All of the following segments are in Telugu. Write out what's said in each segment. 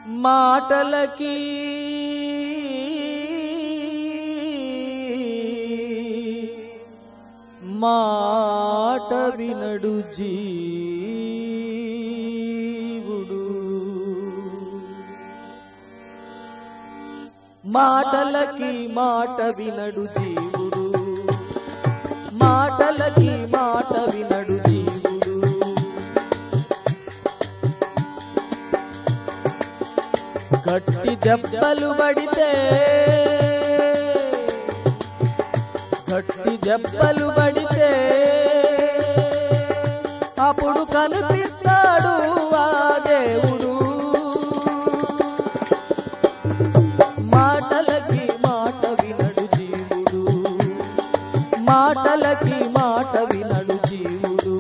మాటలకి మాట వినడు జీవుడు, మాటలకి మాట వినడు జీవుడు, మాటలకి మాట వినడు జీవుడు. గట్టి దెబ్బలు పడితే, గట్టి దెబ్బలు పడితే అప్పుడు కనిపిస్తాడు ఆ దేవుడు. మాటలకి మాట వినడు జీవుడు, మాటలకి మాట వినడు జీవుడు.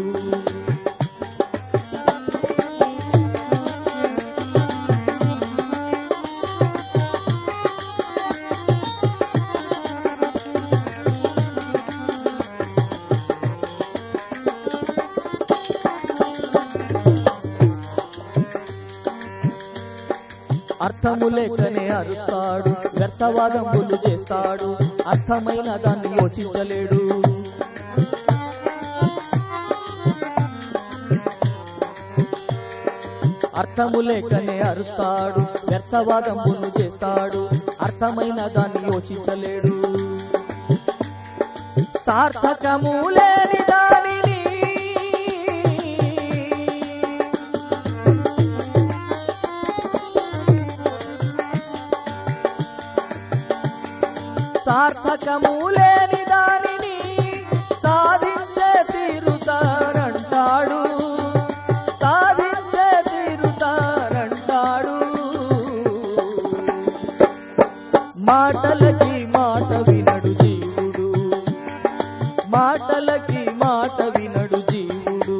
అర్థము లేకనే అరుస్తాడు, వ్యర్థవాదములు చేస్తాడు, అర్థమైన దాన్ని యోచించలేడు. అర్థము లేకనే అరుస్తాడు, వ్యర్థవాదములు చేస్తాడు, అర్థమైన దాన్ని యోచించలేడు. సార్థకము లేని దానిని సార్థకము లేని దానిని సాధించే తీరుతానంటాడు, సాధించే తీరుతానంటాడు. మాటలకి మాట వినడు జీవుడు, మాటలకి మాట వినడు జీవుడు.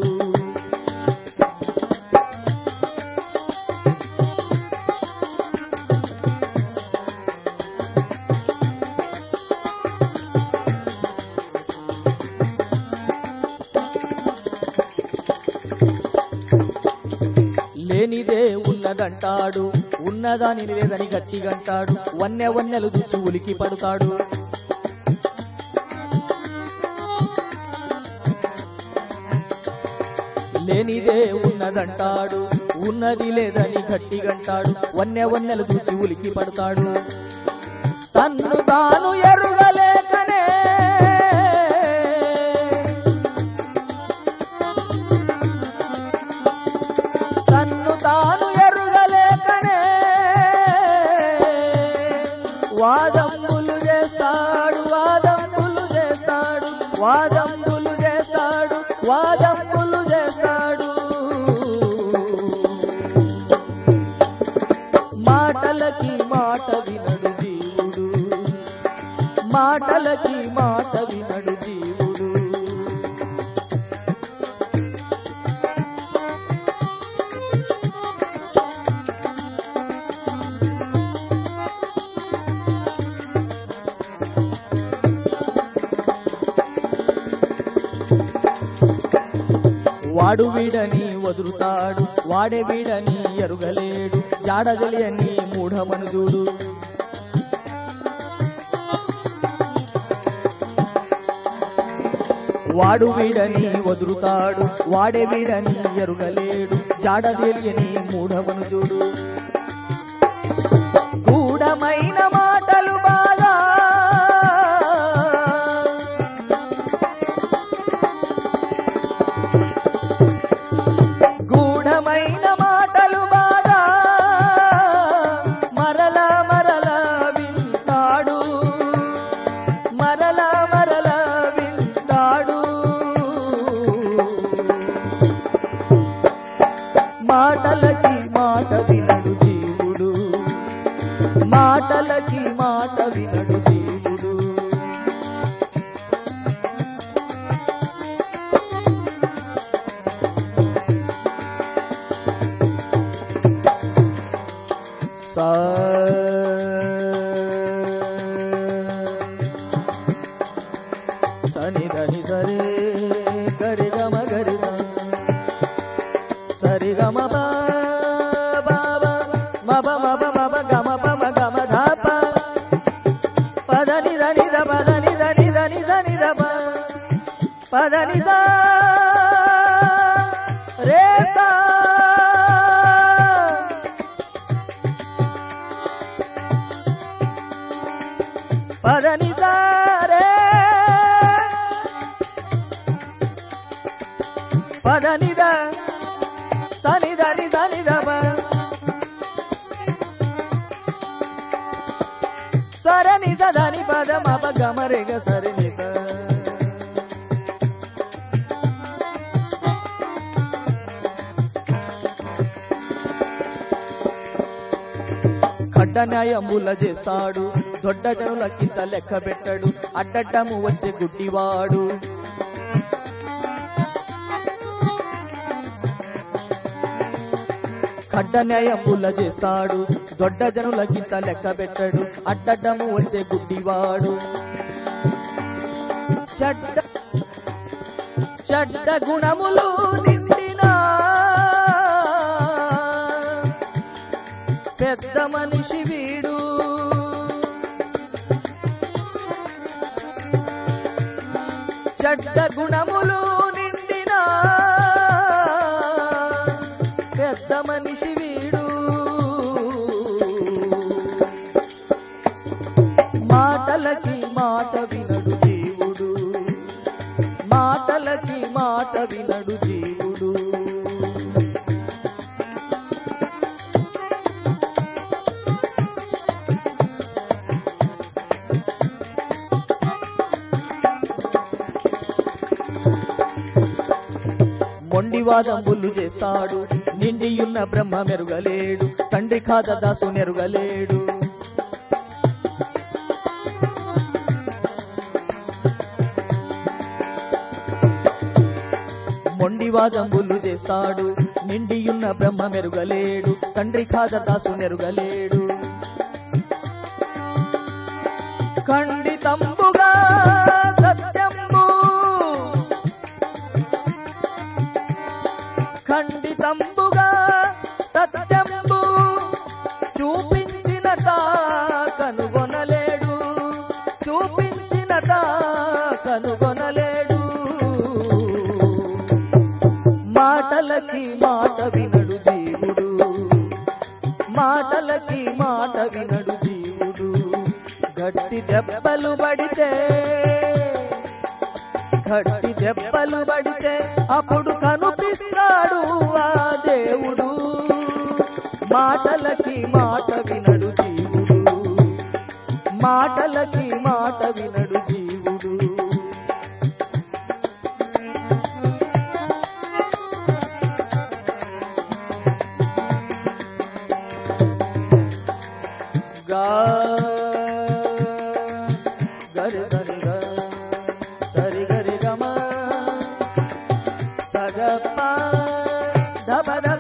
లేనిదే ఉన్నదంటాడు, ఉన్నదాని లేదని గట్టిగంటాడు, వన్నె వన్నెలు చూచి ఉలికి పడుతాడు. లేనిదే ఉన్నదంటాడు, ఉన్నది లేదని గట్టిగంటాడు, వన్నె వన్నెలు చూచి ఉలికి పడుతాడు. తన్ను తాను ఎరుగలేకనే తాను ఎరుగలేకనే వాదములు చేస్తాడు, వాదములు చేస్తాడు, వాదములు చేస్తాడు, వాదములు చేస్తాడు. మాటలకి మాట వినడు జీవుడు, మాటలకి మాట వినడు జీవుడు. వాడు వీడని వదులుతాడు, వాడే వీడని ఎరుగలేడు, జాడగలియని మూఢమనుజుడు. వాడు వీడని వదులుతాడు, వాడే వీడని ఎరుగలేడు, జాడగలియని మూఢమనుజుడు. గూఢమైన మాటలు బాగా గూఢమైన మాటలు బాగా మరల మరల వింటాడు, మరల మరల వింటాడు. మాటలకి మాట వినడు జీవుడు, మాటలకి మాట వినడు జీవుడు. సని దని సరే గరి గమ గరి సరి గమ బాబా పదని సా రే సా పదని సా రే పదనిద సనిదని సనిదమ సరని సదని పదమ గమరేగ సరిని స ఖడ్డ న్యాయముల చేస్తాడు దొడ్డ జనుల కింద లెక్క పెట్టడు అడ్డడ్డము వచ్చే గుడ్డివాడు ఖడ్డ న్యాయముల చేస్తాడు దొడ్డ జనుల కింద లెక్క పెట్టడు అడ్డడ్డము వచ్చే గుడ్డివాడు చెడ్డ గుణములు నిండిన పెద్ద మనిషి వీడు చెడ్డ గుణములు నిండిన పెద్ద మనిషి వీడు మాటలకి మాట వినడు జీవుడు మాటలకి మాట వినడు జీవుడు మొండివాదంబులు చేస్తాడు నిండియున్న బ్రహ్మ మెరుగలేడు తండ్రి ఖాదదాసు నెరుగలేడు మొండివాదంబులు చేస్తాడు నిండియున్న బ్రహ్మ మెరుగలేడు తండ్రి ఖాదదాసు నెరుగలేడు ఖండితంబుగా సత్యంబు ఖండితంబుగా సత్యంబు చూపించిన కనుగొనలేడు చూపించిన కనుగొనలేడు మాటలకి మాట వినడు జీవుడు మాటలకి మాట వినడు జీవుడు గట్టి దెబ్బలు పడితే గట్టి దెబ్బలు పడితే అప్పుడు కనిపిస్తాడు ఆ దేవుడు మాటలకి మాట వినడు జీవుడు మాటలకి మాట వినడు జీవుడు గా గరి సరి గ సరి గరి గమ సగప ధబ